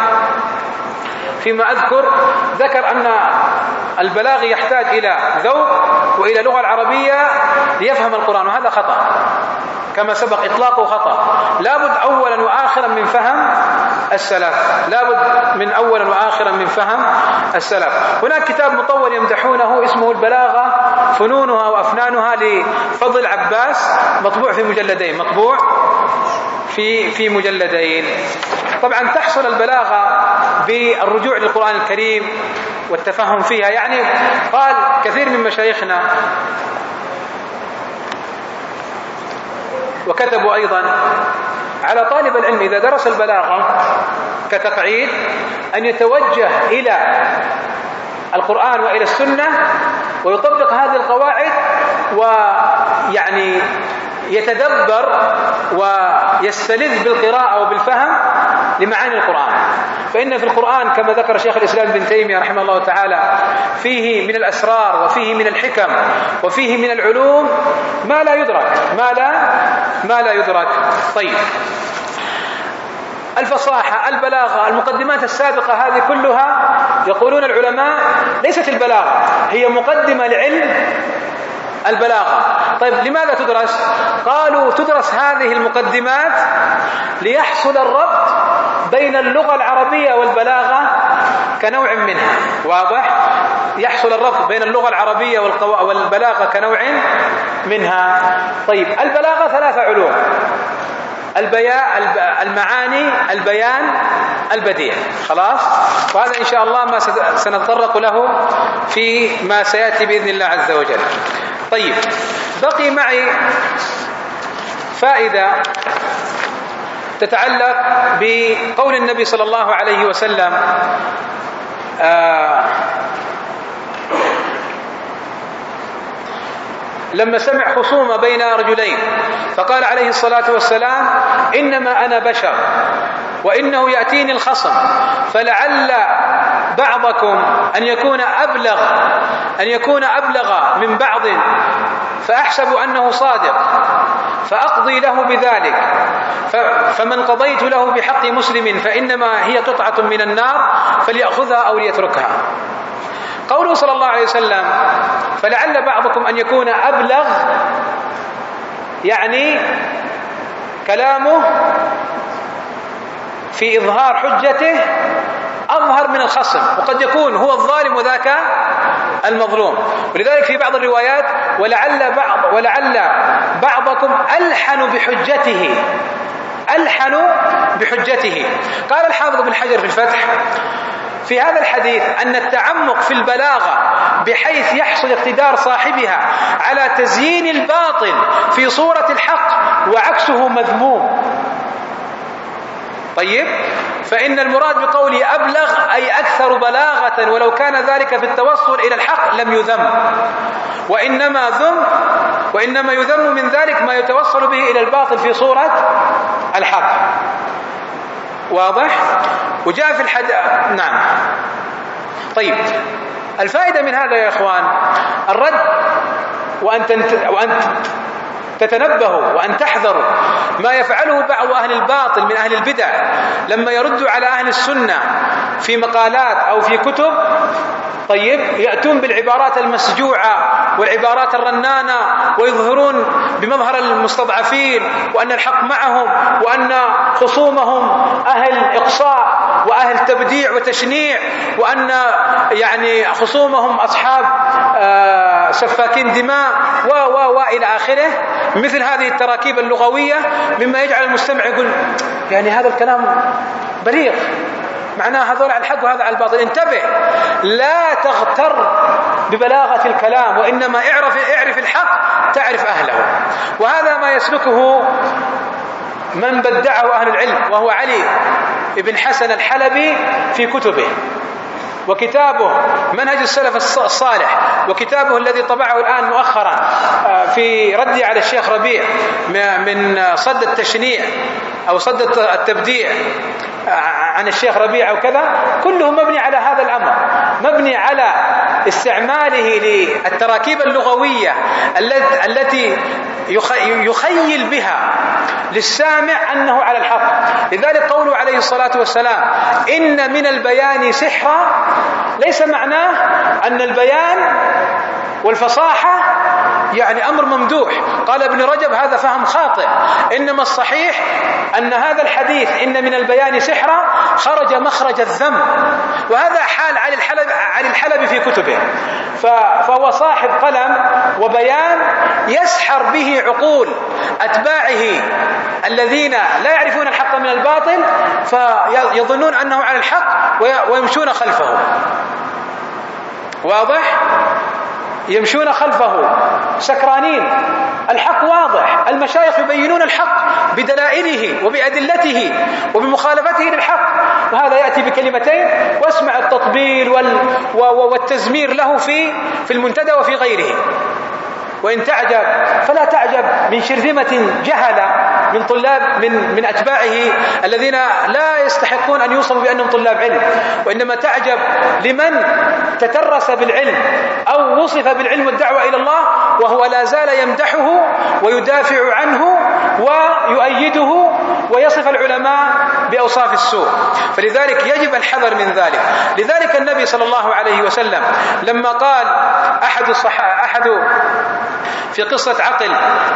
A: فيما أذكر ذكر أن البلاغ يحتاج إلى ذوق وإلى لغة العربية ليفهم القرآن، وهذا خطأ كما سبق إطلاقه خطأ. لابد أولا وآخرا من فهم السلف، لابد من أولا وآخرا من فهم السلف. هناك كتاب مطول يمدحونه اسمه البلاغة فنونها وأفنانها لفضل عباس، مطبوع في مجلدين مطبوع في في مجلدين. طبعا تحصل البلاغة بالرجوع للقرآن الكريم والتفهم فيها. يعني قال كثير من مشايخنا وكتبوا أيضا على طالب العلم إذا درس البلاغة كتقعيد أن يتوجه إلى القرآن وإلى السنة ويطبق هذه القواعد، ويعني يتدبر ويستلذ بالقراءة وبالفهم لمعاني القرآن. فإن في القرآن كما ذكر شيخ الإسلام ابن تيمية رحمه الله تعالى فيه من الأسرار وفيه من الحكم وفيه من العلوم ما لا يدرك ما لا ما لا يدرك. طيب، الفصاحة، البلاغة، المقدمات السابقة هذه كلها يقولون العلماء ليست البلاغة هي مقدمة لعلم البلاغة. طيب لماذا تدرس؟ قالوا تدرس هذه المقدمات ليحصل الربط بين اللغة العربية والبلاغة كنوع منها. واضح؟ يحصل الربط بين اللغة العربية والبلاغة كنوع منها. طيب، البلاغة ثلاثة علوم: البيان، المعاني، البيان، البديع. خلاص، وهذا إن شاء الله ما سنتطرق له في ما سيأتي بإذن الله عز وجل. طيب، بقي معي فائدة تتعلق بقول النبي صلى الله عليه وسلم: آه لما سمع خصومة بين رجلين فقال عليه الصلاة والسلام: إنما أنا بشر وإنه يأتيني الخصم، فلعل بعضكم أن يكون أبلغ أن يكون أبلغ من بعض فأحسب أنه صادق فأقضي له بذلك، فمن قضيت له بحق مسلم فإنما هي قطعة من النار فليأخذها أو ليتركها. قوله صلى الله عليه وسلم: فلعل بعضكم أن يكون أبلغ، يعني كلامه في إظهار حجته أظهر من الخصم، وقد يكون هو الظالم وذاك المظلوم. ولذلك في بعض الروايات: ولعل بعض ولعل بعضكم ألحن بحجته ألحن بحجته. قال الحافظ بن حجر في الفتح في هذا الحديث أن التعمق في البلاغة بحيث يحصل اقتدار صاحبها على تزيين الباطل في صورة الحق وعكسه مذموم. طيب، فإن المراد بقوله أبلغ أي أكثر بلاغة، ولو كان ذلك في التوصل إلى الحق لم يذم، وإنما ذم وإنما يذم من ذلك ما يتوصل به إلى الباطل في صورة الحق. واضح؟ وجاء في الحديث. نعم. طيب، الفائدة من هذا يا إخوان الرد، وأن وأن تتنبهوا وأن تحذروا ما يفعله بعض أهل الباطل من أهل البدع لما يردوا على أهل السنة في مقالات أو في كتب. طيب، يأتون بالعبارات المسجوعة والعبارات الرنانة ويظهرون بمظهر المستضعفين وأن الحق معهم وأن خصومهم أهل إقصاء وأهل تبديع وتشنيع وأن يعني خصومهم أصحاب آه سفاكين دماء و و و إلى آخره. مثل هذه التراكيب اللغوية مما يجعل المستمع يقول يعني هذا الكلام بليغ، معناه هذول على الحق وهذا على الباطل. انتبه، لا تغتر ببلاغة الكلام، وإنما اعرف اعرف الحق تعرف أهله. وهذا ما يسلكه من بدعه أهل العلم، وهو علي بن حسن الحلبي في كتبه، وكتابه منهج السلف الصالح، وكتابه الذي طبعه الآن مؤخرا في رد على الشيخ ربيع من صد التشنيع أو صد التبديع عن الشيخ ربيع أو كذا، كله مبني على هذا الأمر، مبني على استعماله للتراكيب اللغوية التي يخيل بها للسامع أنه على الحق. لذلك قوله عليه الصلاة والسلام: إن من البيان سحرا، ليس معناه أن البيان والفصاحة يعني أمر ممدوح. قال ابن رجب: هذا فهم خاطئ، إنما الصحيح أن هذا الحديث إن من البيان سحرا خرج مخرج الذم، وهذا حال علي الحلبي علي الحلبي في كتبه. فهو صاحب قلم وبيان يسحر به عقول أتباعه الذين لا يعرفون الحق من الباطل، فيظنون أنه على الحق ويمشون خلفه. واضح؟ يمشون خلفه سكرانين. الحق واضح، المشايخ يبينون الحق بدلائله وبأدلته وبمخالفته للحق، وهذا يأتي بكلمتين واسمع التطبيل والتزمير له في في المنتدى وفي غيره. وإن تعجب فلا تعجب من شرذمة جهلة من طلاب من من أتباعه الذين لا يستحقون أن يوصفوا بأنهم طلاب علم، وإنما تعجب لمن تترس بالعلم أو وصف بالعلم والدعوة إلى الله وهو لا زال يمدحه ويدافع عنه ويؤيده ويصف العلماء بأوصاف السوء. فلذلك يجب الحذر من ذلك. لذلك النبي صلى الله عليه وسلم لما قال أحد الصحابة أحد في قصة عقل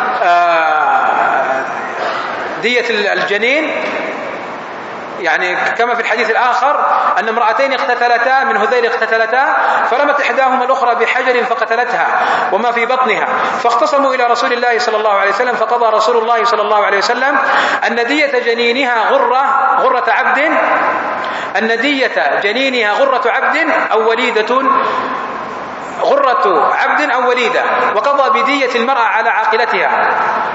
A: دية الجنين، يعني كما في الحديث الآخر أن امرأتين اقتتلتا من هذيل اقتتلتا فرمت إحداهما الأخرى بحجر فقتلتها وما في بطنها، فاختصموا إلى رسول الله صلى الله عليه وسلم، فقضى رسول الله صلى الله عليه وسلم أن دية جنينها غرة غرة عبد أن دية جنينها غرة عبد أو وليدة غرة عبد أو وليدة، وقضى بدية المرأة على عاقلتها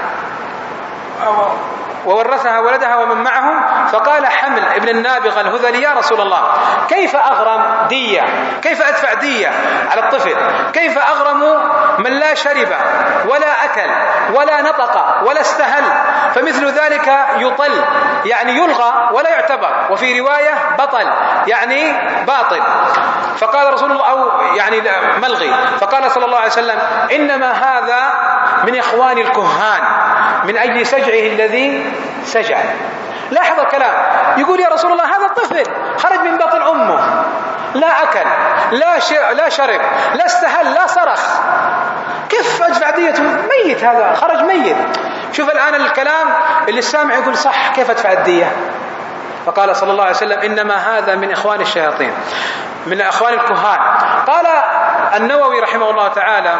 A: وورثها ولدها ومن معهم. فقال حمل ابن النابغة الهذلي: يا رسول الله، كيف أغرم دية. كيف أدفع دية على الطفل؟ كيف أغرم من لا شرب ولا أكل ولا نطق ولا استهل؟ فمثل ذلك يطل يعني يلغى ولا يعتبر، وفي رواية بطل يعني باطل. فقال رسول الله أو يعني ملغي، فقال صلى الله عليه وسلم إنما هذا من إخوان الكهان من أجل سجعه الذي سجع. لاحظ الكلام، يقول يا رسول الله هذا الطفل خرج من بطن أمه، لا أكل لا لا شرب لا استهل لا صرخ، كيف أدفع ديته؟ ميت، هذا خرج ميت. شوف الآن الكلام اللي السامع يقول صح، كيف أدفع الدية؟ فقال صلى الله عليه وسلم إنما هذا من إخوان الشياطين من إخوان الكهان. قال النووي رحمه الله تعالى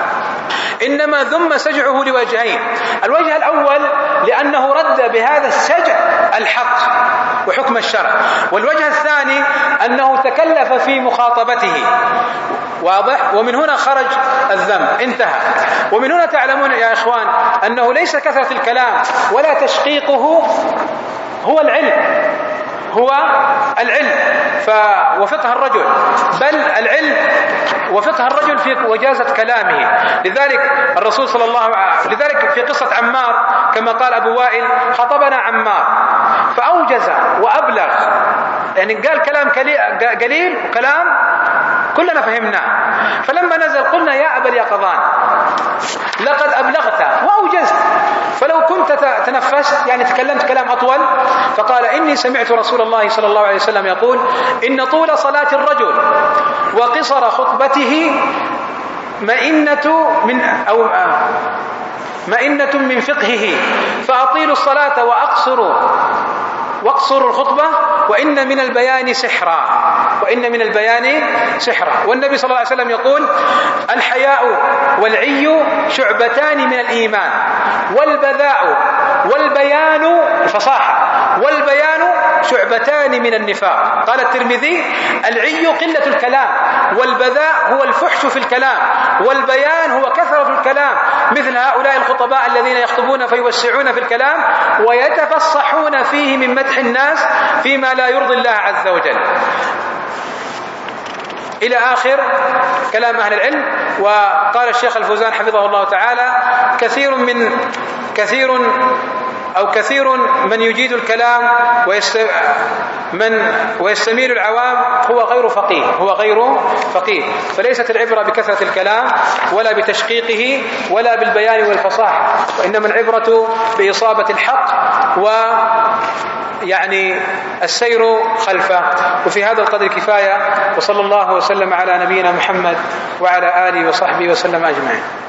A: إنما ذم سجعه لوجهين. الوجه الأول لأنه رد بهذا السجع الحق وحكم الشرع، والوجه الثاني أنه تكلف في مخاطبته. واضح؟ ومن هنا خرج الذم، انتهى. ومن هنا تعلمون يا إخوان أنه ليس كثرة الكلام ولا تشقيقه هو العلم، هو العلم ف... وفقه الرجل، بل العلم وفقه الرجل في وجازة كلامه. لذلك الرسول صلى الله عليه وسلم لذلك في قصة عمار كما قال أبو وائل خطبنا عمار فأوجز وأبلغ، يعني قال كلام قليل وكلام كلنا فهمناه. فلما نزل قلنا يا أبا اليقظان لقد أبلغت وأوجزت، فلو كنت تنفست يعني تكلمت كلام أطول. فقال إني سمعت رسول الله صلى الله عليه وسلم يقول إن طول صلاة الرجل وقصر خطبته مئنة من أو مئنة من فقهه، فأطيلوا الصلاة وأقصروا واقصروا الخطبة وإن من البيان سحرا وإن من البيان سحرا. والنبي صلى الله عليه وسلم يقول الحياء والعي شعبتان من الإيمان، والبذاء والبيان الفصاحة والبيان شعبتان من النفاق. قال الترمذي العي قلة الكلام، والبذاء هو الفحش في الكلام، والبيان هو كثرة في الكلام، مثل هؤلاء الخطباء الذين يخطبون فيوسعون في الكلام ويتفصحون فيه من مدح الناس فيما لا يرضي الله عز وجل، إلى آخر كلام أهل العلم. وقال الشيخ الفوزان حفظه الله تعالى كثير من كثير أو كثير من يجيد الكلام ويست... من ويستميل العوام هو غير فقيه هو غير فقيه فليست العبرة بكثرة الكلام ولا بتشقيقه ولا بالبيان والفصاحة، وإنما العبرة بإصابة الحق و يعني السير خلفه. وفي هذا القدر كفاية، وصلى الله وسلم على نبينا محمد وعلى آله وصحبه وسلم أجمعين.